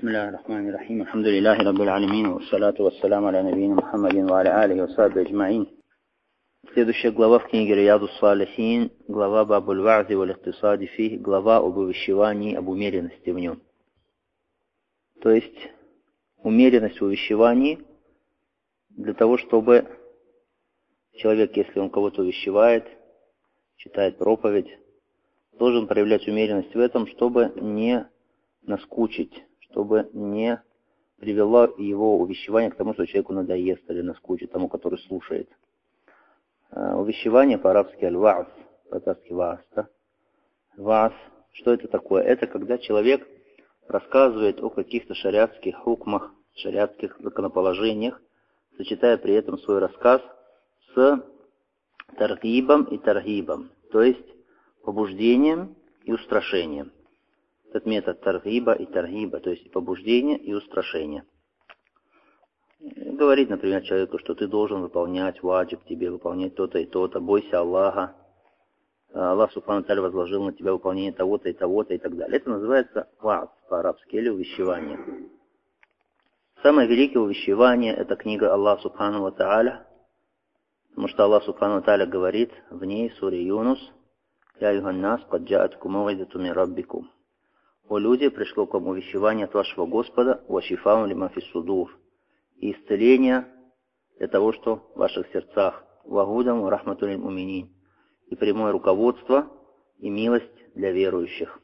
بسم الله الرحمن الرحيم الحمد لله رب العالمين والصلاة والسلام على نبينا محمد وعلى آله وصحبه أجمعين. Следующая глава в книге Рияду ас-Салихин, глава Бабуль Ва'зи валь Иктисади фих, глава об увещевании, об умеренности в нем. То есть умеренность в увещевании для того, чтобы человек, если он кого-то увещевает, читает проповедь, должен проявлять умеренность в этом, чтобы не наскучить, чтобы не привело его увещевание к тому, что человеку надоест или наскучит, тому, который слушает. Увещевание по-арабски аль-ва'з, по-татарски ва'з, да? Ва'з, что это такое? Это когда человек рассказывает о каких-то шариатских хукмах, шариатских законоположениях, сочетая при этом свой рассказ с таргибом и таргибом, то есть побуждением и устрашением. Этот метод таргиба и таргиба, то есть побуждение и устрашение. Говорит, например, человеку, что ты должен выполнять ваджиб, тебе выполнять то-то и то-то, бойся Аллаха. Аллах Субхану ва Тааля возложил на тебя выполнение того-то и того-то и так далее. Это называется ва'з по-арабски или увещевание. Самое великое увещевание — это книга Аллаха Субхану ва Тааля, потому что Аллах Субхану ва Тааля говорит в ней, в суре Юнус: «Я юханнас, кад джа'аткум мав'изатун мин раббикум». «О люди, пришло к вам увещевание от вашего Господа, ва шифаун лима фис судур», и исцеление для того, что в ваших сердцах, ва гудан ва рахматун лиль муминин, и прямое руководство и милость для верующих.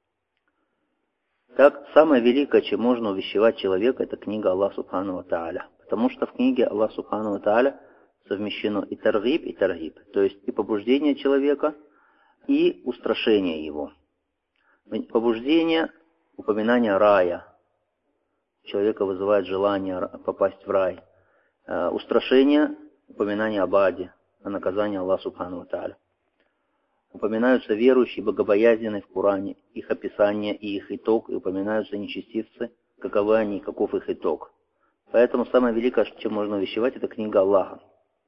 Так, самое великое, чем можно увещевать человека, это книга Аллаха Субхану ва Тааля, потому что в книге Аллаха Субхану ва Тааля совмещено и таргиб, то есть и побуждение человека, и устрашение его. Побуждение, упоминание рая. Человека вызывает желание попасть в рай. Устрашение, упоминание об аде, о наказании Аллаха Субхану ва Тааля. Упоминаются верующие, богобоязненные в Коране, их описание и их итог, и упоминаются нечестивцы, каковы они, каков их итог. Поэтому самое великое, чем можно увещевать, это книга Аллаха.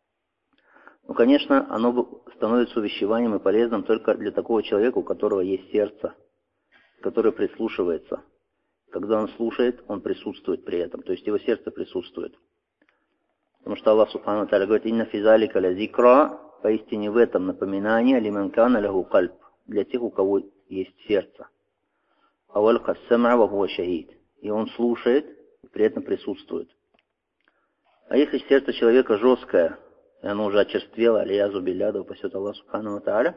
Ну, конечно, оно становится увещеванием и полезным только для такого человека, у которого есть сердце, который прислушивается. Когда он слушает, он присутствует при этом, то есть его сердце присутствует. Потому что Аллах Субхану ва Тааля говорит: «Инна фи залика ля зикра», поистине в этом напоминание, лиман кана лаху кальб, для тех, у кого есть сердце. Авалка сам'a ва хуа шахид, и он слушает, и при этом присутствует. А если сердце человека жесткое, и оно уже очерствело, алиязу билляду, упасет Аллах Субхану ва Тааля,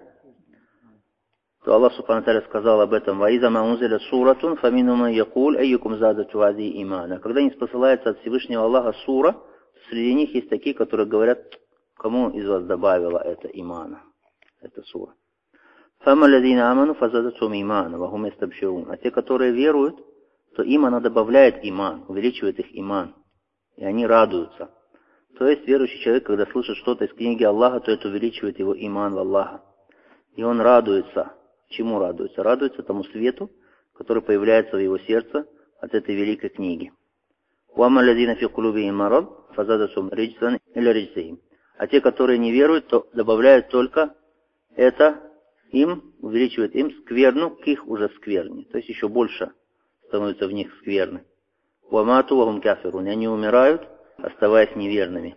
то Аллах Субхану ва Тааля сказал об этом: «Ваиза ма унзиля суратун, фамину ман якуль, айюкум задату вази имана». Когда не спосылается от Всевышнего Аллаха сура, среди них есть такие, которые говорят: кому из вас добавила это имана, эта сура. «Фама ладина аману фазадатум имана, вахум ястабширун». А те, которые веруют, то им она добавляет иман, увеличивает их иман, и они радуются. То есть верующий человек, когда слышит что-то из книги Аллаха, то это увеличивает его иман в Аллаха. И он радуется. Чему радуется? Радуется тому свету, который появляется в его сердце от этой великой книги. «Уамма ладина фи кулубихим марад, фазадатум риджсан иля риджсихим». А те, которые не веруют, то добавляют только это им, увеличивает им скверну к их уже скверне. То есть еще больше становится в них скверны. «Уамату вахум кафирун». Они умирают, оставаясь неверными.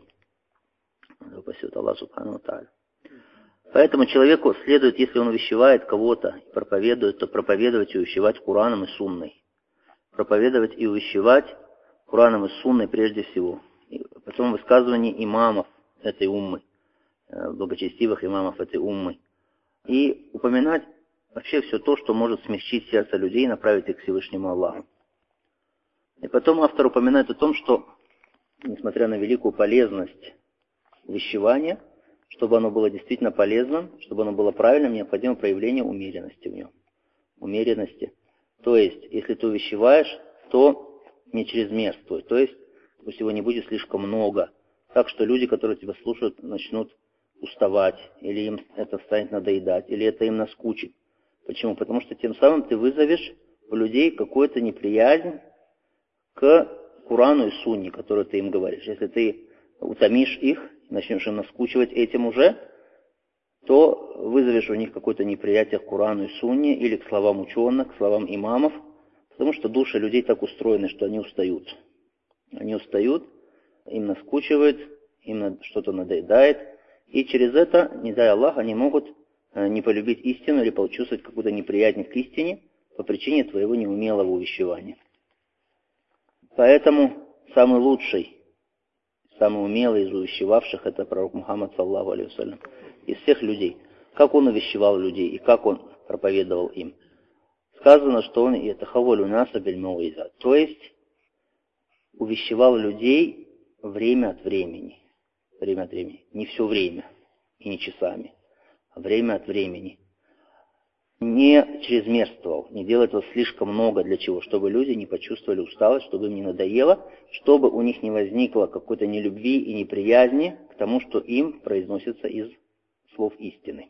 Упасет Аллах Субхану ва Тааля. Поэтому человеку следует, если он увещевает кого-то и проповедует, то проповедовать и увещевать Кураном и Сунной. Проповедовать и увещевать Кураном и Сунной прежде всего. И потом высказывание имамов этой уммы, благочестивых имамов этой уммы. И упоминать вообще все то, что может смягчить сердце людей и направить их к Всевышнему Аллаху. И потом автор упоминает о том, что, несмотря на великую полезность увещевания, чтобы оно было действительно полезным, чтобы оно было правильным, необходимо проявление умеренности в нем. Умеренности. То есть, если ты увещеваешь, то не чрезмерствуй. То есть, пусть его не будет слишком много. Так что люди, которые тебя слушают, начнут уставать, или им это станет надоедать, или это им наскучит. Почему? Потому что тем самым ты вызовешь у людей какую-то неприязнь к Курану и Сунне, которую ты им говоришь. Если ты утомишь их, начнешь им наскучивать этим уже, то вызовешь у них какое-то неприятие к Курану и Сунне или к словам ученых, к словам имамов, Потому что души людей так устроены, что они устают. Они устают, им наскучивает, им что-то надоедает. И через это, не дай Аллах, они могут не полюбить истину или почувствовать какую-то неприязнь к истине по причине твоего неумелого увещевания. Поэтому самый лучший, самый умелый из увещевавших — это пророк Мухаммад, саллаллаху алейхи вассалям, из всех людей. Как он увещевал людей и как он проповедовал им. Сказано, что он ятахаввалю наса биль мауиза, то есть увещевал людей время от времени. Время от времени. Не все время и не часами, а время от времени. Не чрезмерствовал, не делал этого слишком много. Для чего? Чтобы люди не почувствовали усталость, чтобы им не надоело, чтобы у них не возникло какой-то нелюбви и неприязни к тому, что им произносится из слов истины.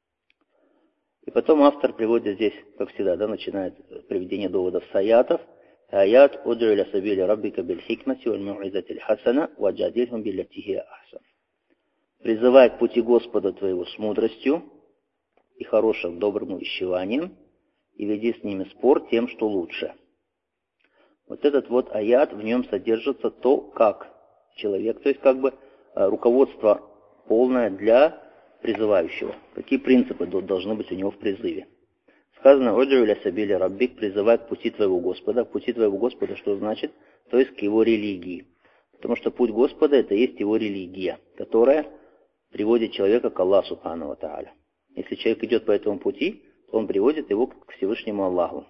И потом автор приводит здесь, как всегда, начинает приведение доводов с аятов. Аят «Уд'у иля сабили раббика биль хикмати валь мау'изатиль хасана ваджадильхум биллати хия ахсан». Призывай к пути Господа твоего с мудростью и хорошим, добрым увещеванием, и веди с ними спор тем, что лучше. Вот этот вот аят, в нем содержится то, как человек, то есть как бы руководство полное для призывающего. Какие принципы должны быть у него в призыве. Сказано «Уд'у иля сабили раббик», призывай к пути твоего Господа. К пути твоего Господа что значит? То есть к его религии. Потому что путь Господа — это есть его религия, которая приводит человека к Аллаху субхану ва тааля. Если человек идет по этому пути, то он приводит его к Всевышнему Аллаху.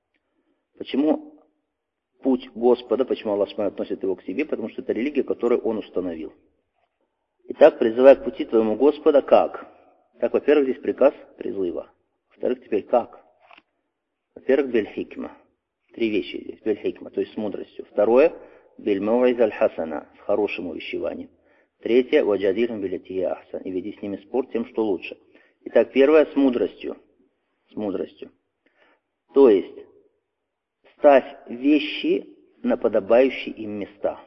Почему путь Господа, почему Аллах относит его к себе? Потому что это религия, которую он установил. Итак, призывай к пути твоему Господа как? Так, во-первых, здесь приказ призыва. Во-вторых, теперь как? Во-первых, бель-хикма. Три вещи здесь. Бель-хикма, то есть с мудростью. Второе, бель-мау'иза аль-хасана, с хорошим увещеванием. Третье, ваджадильхум биллати хия ахсан, и веди с ними спор тем, что лучше. Итак, первое, с мудростью. С мудростью. То есть, ставь вещи на подобающие им места.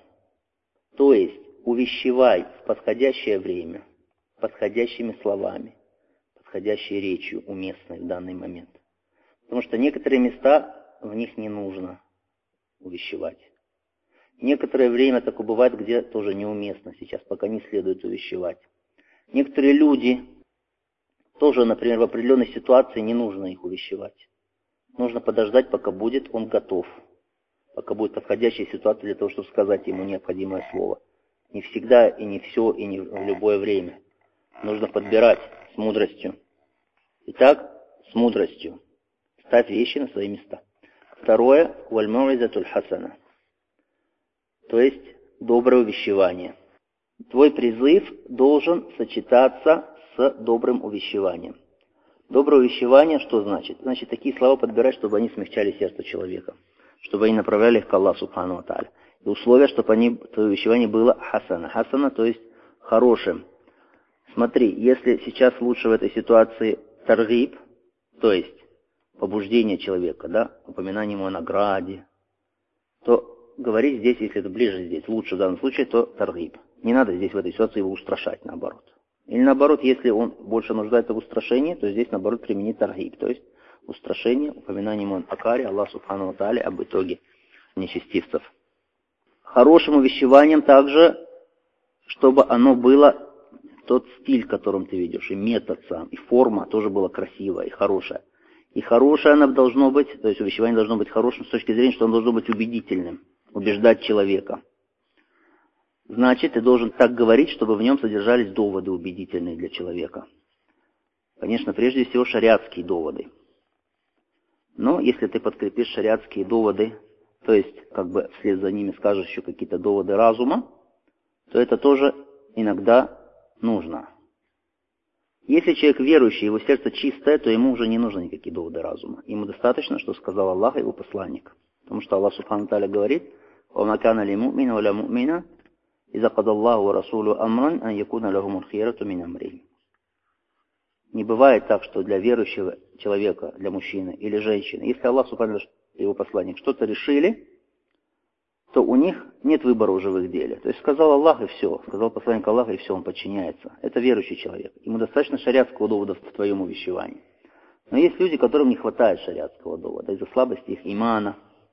То есть, увещевай в подходящее время, подходящими словами, подходящей речью, уместной в данный момент. Потому что некоторые места, в них не нужно увещевать. Некоторое время такое бывает, где тоже неуместно сейчас, пока не следует увещевать. Некоторые люди тоже, например, в определенной ситуации не нужно их увещевать. Нужно подождать, пока будет он готов. Пока будет подходящая ситуация для того, чтобы сказать ему необходимое слово. Не всегда и не все, и не в любое время. Нужно подбирать с мудростью. Итак, с мудростью. Ставь вещи на свои места. Второе, валь мау'изатуль хасана. То есть, доброе увещевание. Твой призыв должен сочетаться с добрым увещеванием. Доброе увещевание что значит? Значит, такие слова подбирать, чтобы они смягчали сердце человека. Чтобы они направляли их к Аллаху субхану ва тааля. И условие, чтобы твое увещевание было хасана. Хасана, то есть хорошим. Смотри, если сейчас лучше в этой ситуации таргиб, то есть побуждение человека, упоминание ему о награде, то говорить здесь, если это ближе здесь, лучше в данном случае, то таргиб. Не надо здесь в этой ситуации его устрашать, наоборот. Или наоборот, если он больше нуждается в устрашении, то здесь наоборот применить таргиб, то есть устрашение, упоминание ему о каре, Аллаху субхану ва тааля, об итоге нечестивцев. Хорошим увещеванием также, чтобы оно было тот стиль, которым ты ведешь, и метод сам, и форма тоже была красивая и хорошая. И хорошее оно должно быть, то есть увещевание должно быть хорошим с точки зрения, что оно должно быть убедительным, убеждать человека. Значит, ты должен так говорить, чтобы в нем содержались доводы убедительные для человека. Конечно, прежде всего шариатские доводы. Но если ты подкрепишь шариатские доводы, то есть как бы вслед за ними скажешь еще какие-то доводы разума, то это тоже иногда нужно. Если человек верующий, его сердце чистое, то ему уже не нужны никакие доводы разума. Ему достаточно, что сказал Аллах и его посланник. Потому что Аллах субхану тааля говорит: «Ва кана ли му'мина ва ля му'мина иза када Аллаху ва расулу амран ан якуна лахумул хиярату мин амрихим». Не бывает так, что для верующего человека, для мужчины или женщины, если Аллах субхану тааля и его посланник что-то решили, то у них нет выбора уже в их деле. То есть сказал Аллах и все, сказал посланник Аллаха и все, он подчиняется. Это верующий человек. Ему достаточно шариатского довода в твоем увещевании. Но есть люди, которым не хватает шариатского довода из-за слабости их имана,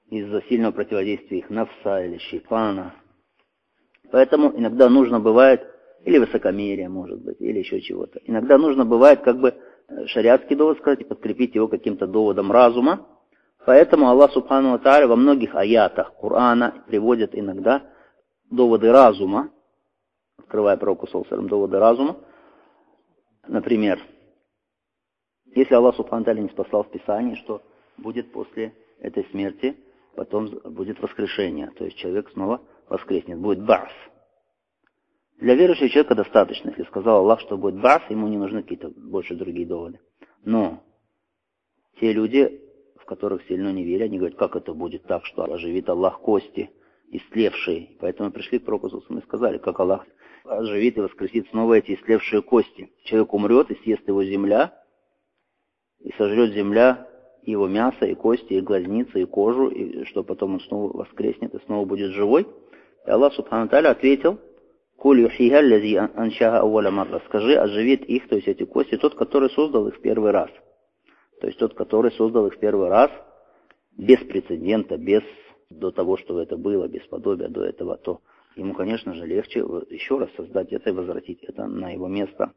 из-за сильного противодействия их нафса или шейтана. Поэтому иногда нужно бывает, или высокомерие, может быть, или еще чего-то. Иногда нужно бывает как бы шариатский довод сказать и подкрепить его каким-то доводом разума. Поэтому Аллах Субхану ва Тааля во многих аятах Корана приводит иногда доводы разума, открывая пророку саллаллаху алейхи ва саллям, доводы разума. Например, если Аллах Субхану ва Тааля не спасал в Писании, что будет после этой смерти, потом будет воскрешение, то есть человек снова воскреснет, будет ба'с. Для верующего человека достаточно, если сказал Аллах, что будет ба'с, ему не нужны какие-то больше другие доводы. Но те люди, в которых сильно не верят, они говорят, как это будет так, что оживит Аллах кости, истлевшие. Поэтому пришли к пророку и сказали, как Аллах оживит и воскресит снова эти истлевшие кости. Человек умрет, и съест его земля, и сожрет земля и его мясо, и кости, и глазницы, и кожу, и что потом он снова воскреснет и снова будет живой. И Аллах Субхану Тааля ответил, «Куль юхиха лази аншаха ауаля марра». Скажи, оживит их, то есть эти кости, тот, который создал их в первый раз. То есть тот, который создал их в первый раз, без прецедента, без до того, что это было, без подобия до этого, то ему, конечно же, легче еще раз создать это и возвратить это на его место.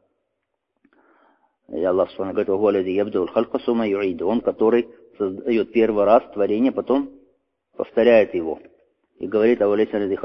И Аллах Субхану говорит, он, который создает первый раз творение, потом повторяет его. И говорит, разве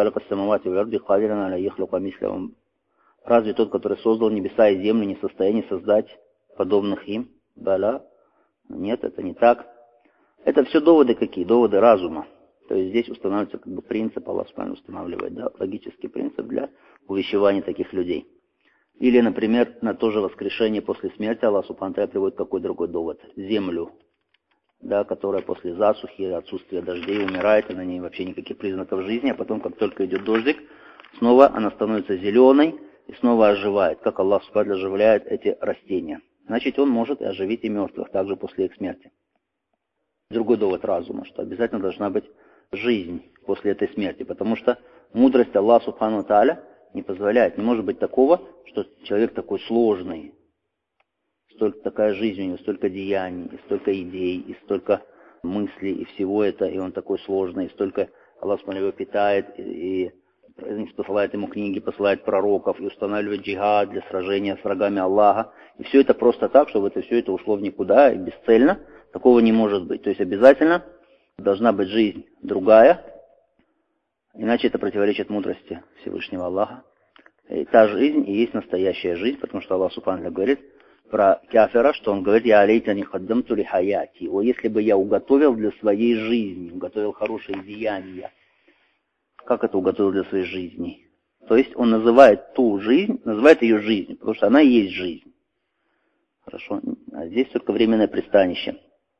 тот, который создал небеса и землю, не в состоянии создать подобных им? Баля? Нет, это не так. Это все доводы какие? Доводы разума. То есть здесь устанавливается как бы принцип, Аллах Субхану устанавливает, да, логический принцип для увещевания таких людей. Или, например, на то же воскрешение после смерти Аллах Субхану приводит какой другой довод. Землю, да, которая после засухи, отсутствия дождей умирает, и на ней вообще никаких признаков жизни, а потом, как только идет дождик, снова она становится зеленой и снова оживает, как Аллах Субхану оживляет эти растения. Значит, он может и оживить и мертвых также после их смерти. Другой довод разума, что обязательно должна быть жизнь после этой смерти, потому что мудрость Аллаха Субхану Тааля не позволяет, не может быть такого, что человек такой сложный, столько такая жизнь у него, столько деяний, и столько идей, и столько мыслей, и всего это, и он такой сложный, и столько Аллах Субхану его питает, и посылает ему книги, посылает пророков, и устанавливает джихад для сражения с врагами Аллаха. И все это просто так, чтобы все это ушло в никуда и бесцельно. Такого не может быть. То есть обязательно должна быть жизнь другая, иначе это противоречит мудрости Всевышнего Аллаха. И та жизнь и есть настоящая жизнь, потому что Аллах Субхану говорит про кафира, что он говорит, «Я алейтани хаддамту ли хаяти». О, если бы я уготовил для своей жизни, уготовил хорошие деяния. Как это уготовил для своей жизни? То есть он называет ту жизнь, называет ее жизнью, потому что она и есть жизнь. Хорошо? А здесь только временное пристанище.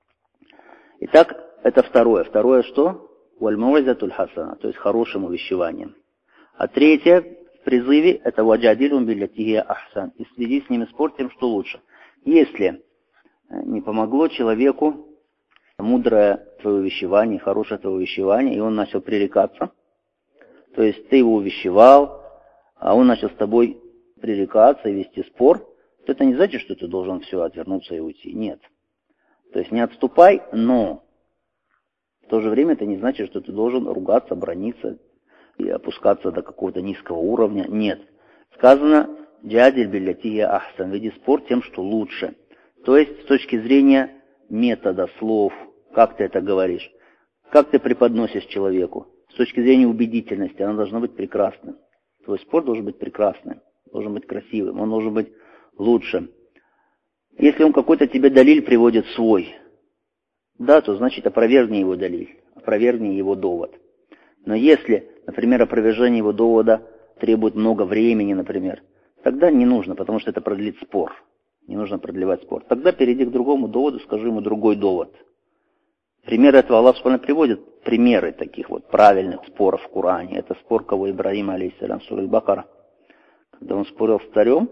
Итак, это второе. Второе что? Валь-мауизатуль хасана, то есть хорошим увещеванием. А третье в призыве это ваджадилум биллятихи ахсан. И следи с ними спор тем, что лучше. Если не помогло человеку мудрое твое увещевание, хорошее твое увещевание, и он начал пререкаться, то есть ты его увещевал, а он начал с тобой пререкаться и вести спор, то это не значит, что ты должен все отвернуться и уйти. Нет. То есть не отступай, но в то же время это не значит, что ты должен ругаться, браниться и опускаться до какого-то низкого уровня. Нет. Сказано, джадиль биллятихи ахсан, веди спор тем, что лучше. То есть с точки зрения метода, слов, как ты это говоришь, как ты преподносишь человеку. С точки зрения убедительности, она должна быть прекрасной. Твой спор должен быть прекрасным, должен быть красивым, он должен быть лучше. Если он какой-то тебе далиль приводит свой, да, то значит опровергни его далиль, опровергни его довод. Но если, например, опровержение его довода требует много времени, например, тогда не нужно, потому что это продлит спор. Не нужно продлевать спор. Тогда перейди к другому доводу, скажи ему другой довод. Пример этого Аллах Субхану приводит примеры таких вот правильных споров в Коране. Это спор кого Ибрагима, алейхиссалям, сура Аль-Бакара. Когда он спорил с царем,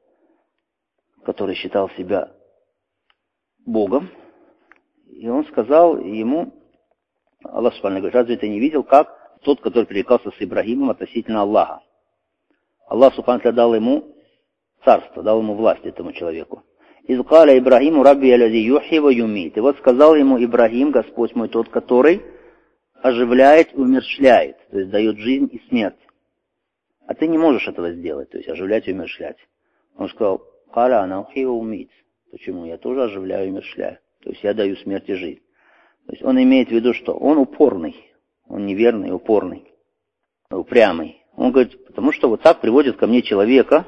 который считал себя Богом, и он сказал ему, Аллах Субхану говорит, разве ты не видел, как тот, который пререкался с Ибрагимом относительно Аллаха? Аллах Субхану дал ему царство, дал ему власть этому человеку. «Изкаля Ибрагиму рабби алязи юхи ва юмит». И вот сказал ему Ибрагим, Господь мой, тот, который оживляет и умерщвляет, то есть дает жизнь и смерть. А ты не можешь этого сделать, то есть оживлять и умерщвлять. Он сказал, «Каля анахи умит». Почему? Я тоже оживляю и умерщвляю. То есть я даю смерть и жизнь. То есть он имеет в виду, что он упорный, он неверный, упорный, упрямый. Он говорит, потому что вот так приводит ко мне человека,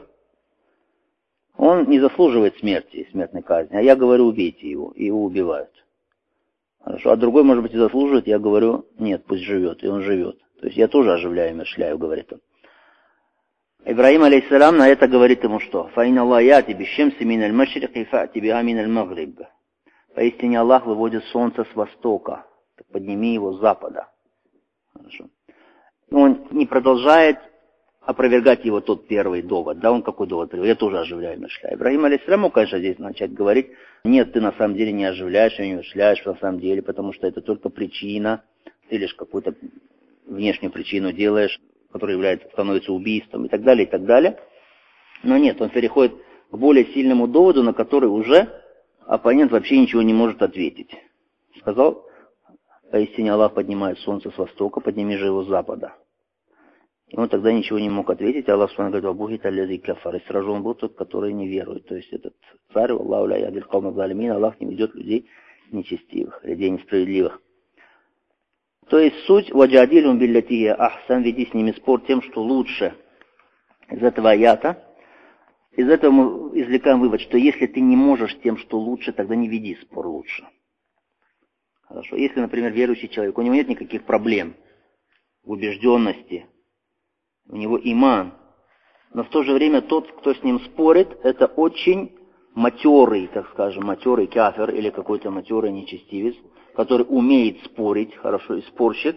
он не заслуживает смерти и смертной казни, а я говорю, убейте его, и его убивают. Хорошо, а другой, может быть, и заслуживает, я говорю, нет, пусть живет, и он живет. То есть я тоже оживляю и умерщвляю, говорит он. Ибрахим, алейхиссалам, на это говорит ему что? «Фаин Аллах яти бишемси миналь машрики фати биха миналь магриб». Поистине Аллах выводит солнце с востока, так подними его с запада. Хорошо. Он не продолжает опровергать его тот первый довод. Да, он какой довод привел? Я тоже оживляю и умерщвляю. Ибрахим, алейхиссалам, мог, конечно, здесь начать говорить, нет, ты на самом деле не оживляешь и не умерщвляешь на самом деле, потому что это только причина, ты лишь какую-то внешнюю причину делаешь, которая становится убийством и так далее, и так далее. Но нет, он переходит к более сильному доводу, на который уже оппонент вообще ничего не может ответить. Сказал, поистине Аллах поднимает солнце с востока, подними же его с запада. И он тогда ничего не мог ответить. Аллах говорит, «Вабухит аллази кафар». И сражен был тот, который не верует. То есть этот царь, Аллаху ля ядиль каума залимин, Аллах не ведет людей нечестивых, людей несправедливых. То есть суть «Ваджадилюм биллятия ахсан», веди с ними спор тем, что лучше. Из этого аята, из этого мы извлекаем вывод, что если ты не можешь тем, что лучше, тогда не веди спор лучше. Хорошо. Если, например, верующий человек, у него нет никаких проблем в убежденности, у него иман, но в то же время тот, кто с ним спорит, это очень матерый, так скажем, матерый кафир или какой-то матерый нечестивец, который умеет спорить, хорошо, и спорщик.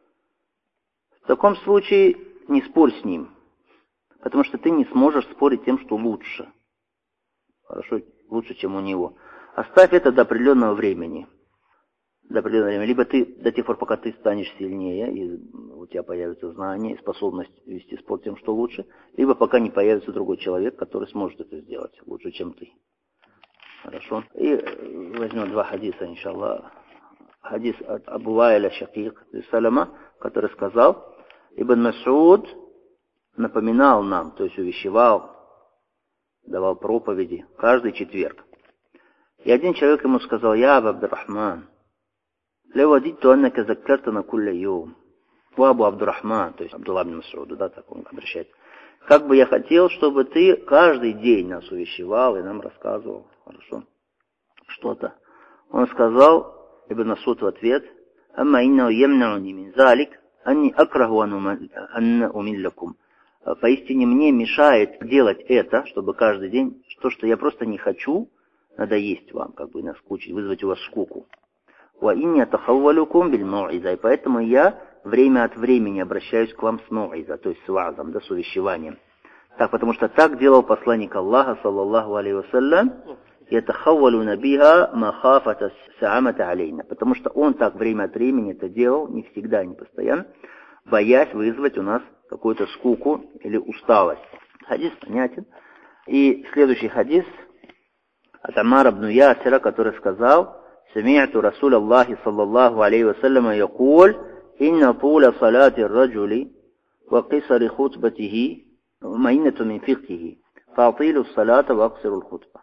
В таком случае не спорь с ним, потому что ты не сможешь спорить тем, что лучше. Хорошо, лучше, чем у него. Оставь это до определенного времени. До определенного времени. Либо ты до тех пор, пока ты станешь сильнее, и у тебя появится знание и способность вести спор тем, что лучше, либо пока не появится другой человек, который сможет это сделать лучше, чем ты. Хорошо. И возьмем два хадиса, иншаллах. Хадис от Абу Ваиля Шакик Салама, который сказал, Ибн Мас'уд напоминал нам, то есть увещевал, давал проповеди каждый четверг. И один человек ему сказал, «Я Абу Абдуррахман, левадитту аннака заккартана кулля йом». О, Абу Абдуррахман, то есть Абдулла ибн Мас'уд, да, так он обращается. Как бы я хотел, чтобы ты каждый день нас увещевал и нам рассказывал, хорошо, что-то. Он сказал, Ибн Мас'уд в ответ, «Амма иннау ямнауни мин залик, анни акраху анна умиллякум». Поистине мне мешает делать это, чтобы каждый день, что я просто не хочу надоесть вам, как бы наскучить, вызвать у вас скуку. «Ва инни атахаввалюкум биль мауиза». И поэтому я время от времени обращаюсь к вам с мауиза, то есть с ваазом, да, с увещеванием. Так, потому что так делал посланник Аллаха, саллаллаху алейхи вассалям, «Ятахаввалюна биха махафата саамата алейна». Потому что он так время от времени это делал, не всегда, не постоянно, боясь вызвать у нас какую-то скуку или усталость. Хадис понятен. И следующий хадис от Аммара ибн Ясира, который сказал, «Сами'ту Расуля Аллахи саллаллаху алейхи вассаляма якуль, инна туля салати раджули, ва кисари хутбатихи, маиннату мин фикхихи, фаатилу салата ва аксиру хутба».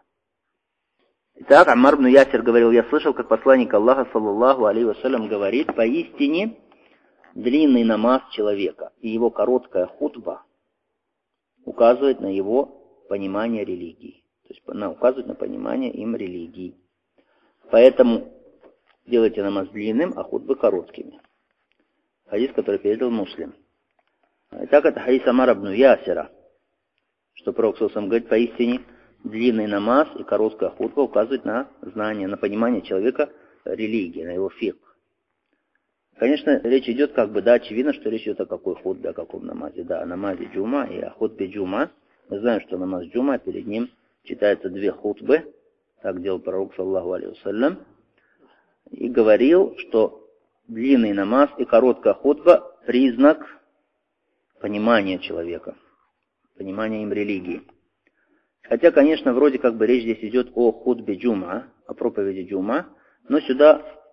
Итак, Аммар ибн Ясир говорил, я слышал, как посланник Аллаха саллаллаху алейхи вассалям говорит, поистине длинный намаз человека и его короткая хутба указывает на его понимание религии. То есть она указывает на понимание им религии. Поэтому делайте намаз длинным, а хутбы короткими. Хадис, который передал Муслим. Итак, это хадис Аммара ибн Ясира, что пророк сам говорит, поистине длинный намаз и короткая хутба указывают на знание, на понимание человека религии, на его фикх. Конечно, речь идет да, очевидно, что речь идет о какой хутбе, о каком намазе. Да, о намазе джума и о хутбе джума. Мы знаем, что намаз джума, перед ним читаются две хутбы. Так делал пророк, саллаху алейхи вассалям. И говорил, что длинный намаз и короткая хутба – признак понимания человека, понимания им религии. Хотя, конечно, вроде речь здесь идет о хутбе джума, о проповеди джума, но сюда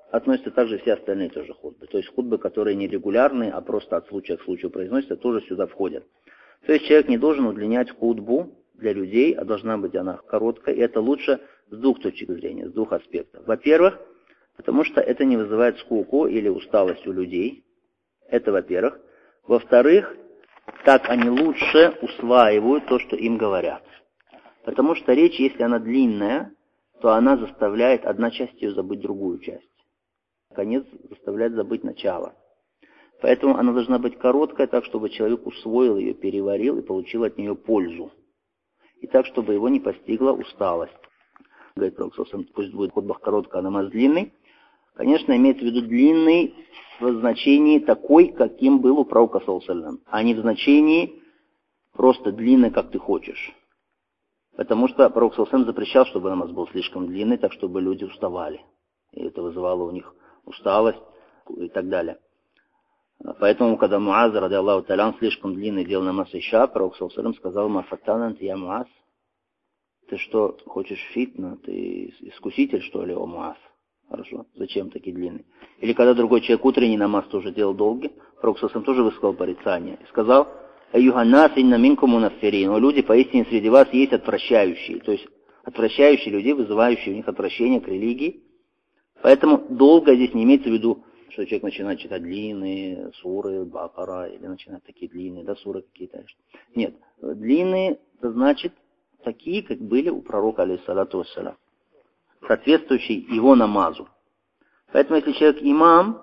относятся также все остальные тоже хутбы. То есть хутбы, которые не регулярные, а просто от случая к случаю произносятся, тоже сюда входят. То есть человек не должен удлинять хутбу для людей, а должна быть она короткая. И это лучше с двух точек зрения, с двух аспектов. Во-первых, потому что это не вызывает скуку или усталость у людей. Это во-первых. Во-вторых, так они лучше усваивают то, что им говорят. Потому что речь, если она длинная, то она заставляет одна часть ее забыть другую часть. Конец заставляет забыть начало. Поэтому она должна быть короткая, так, чтобы человек усвоил ее, переварил и получил от нее пользу. И так, чтобы его не постигла усталость. Говорит пророк, пусть будет хутбах короткая, а намаз длинный. Конечно, имеется в виду длинный в значении такой, каким был у пророка, а не в значении просто длинный, как ты хочешь. Потому что пророк запрещал, чтобы намаз был слишком длинный, так чтобы люди уставали. И это вызывало у них усталость и так далее. Поэтому, когда Муаз, ради Аллаху та'аля, слишком длинный делал намаз иша, пророк сказал: «Мафаттанант я Муаз». Ты что, хочешь фитна? Ты искуситель, что ли, о Муаз? Хорошо, зачем такие длинные? Или когда другой человек утренний намаз тоже делал долгий, пророк тоже высказал порицание и сказал: «Аюханнас инна минкум мунаффирин». О, люди, поистине среди вас есть отвращающие. То есть отвращающие людей, вызывающие у них отвращение к религии. Поэтому долго здесь не имеется в виду, что человек начинает читать длинные суры, Бакара, или начинает такие длинные, да, суры какие-то. Нет, длинные, это значит такие, как были у пророка, алейхиссалату вассалям, соответствующие его намазу. Поэтому, если человек имам,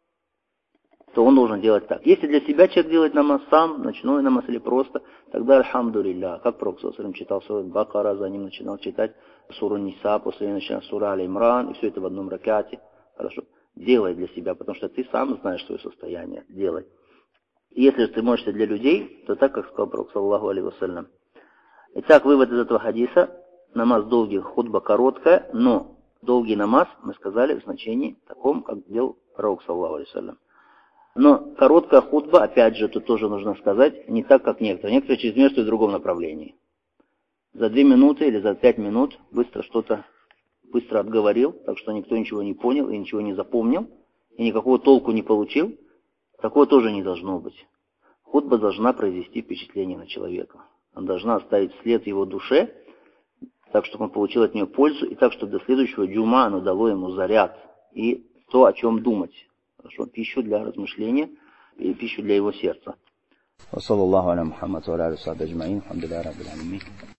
то он должен делать так. Если для себя человек делает намаз сам, ночной намаз или просто, тогда альхамдулилля. Как пророк читал суру Бакара, за ним начинал читать суру Ниса, после него начинал суру Аль-Имран, и все это в одном ракате. Хорошо. Делай для себя, потому что ты сам знаешь свое состояние. Делай. И если же ты можешь для людей, то так, как сказал пророк, саллаллаху алейхи вассалям. Итак, вывод из этого хадиса. Намаз долгий, хутба короткая, но долгий намаз, мы сказали, в значении таком, как делал пророк, саллаллаху алейхи вассалям. Но короткая хутба, опять же, тут тоже нужно сказать, не так, как некоторые. Некоторые через место в другом направлении. За 2 минуты или за 5 минут быстро отговорил, так что никто ничего не понял и ничего не запомнил, и никакого толку не получил. Такого тоже не должно быть. Хутба должна произвести впечатление на человека. Она должна оставить след в его душе, так, чтобы он получил от нее пользу, и так, чтобы до следующего джума оно дало ему заряд и то, о чем думать. Хорошо, пищу для размышления и пищу для его сердца.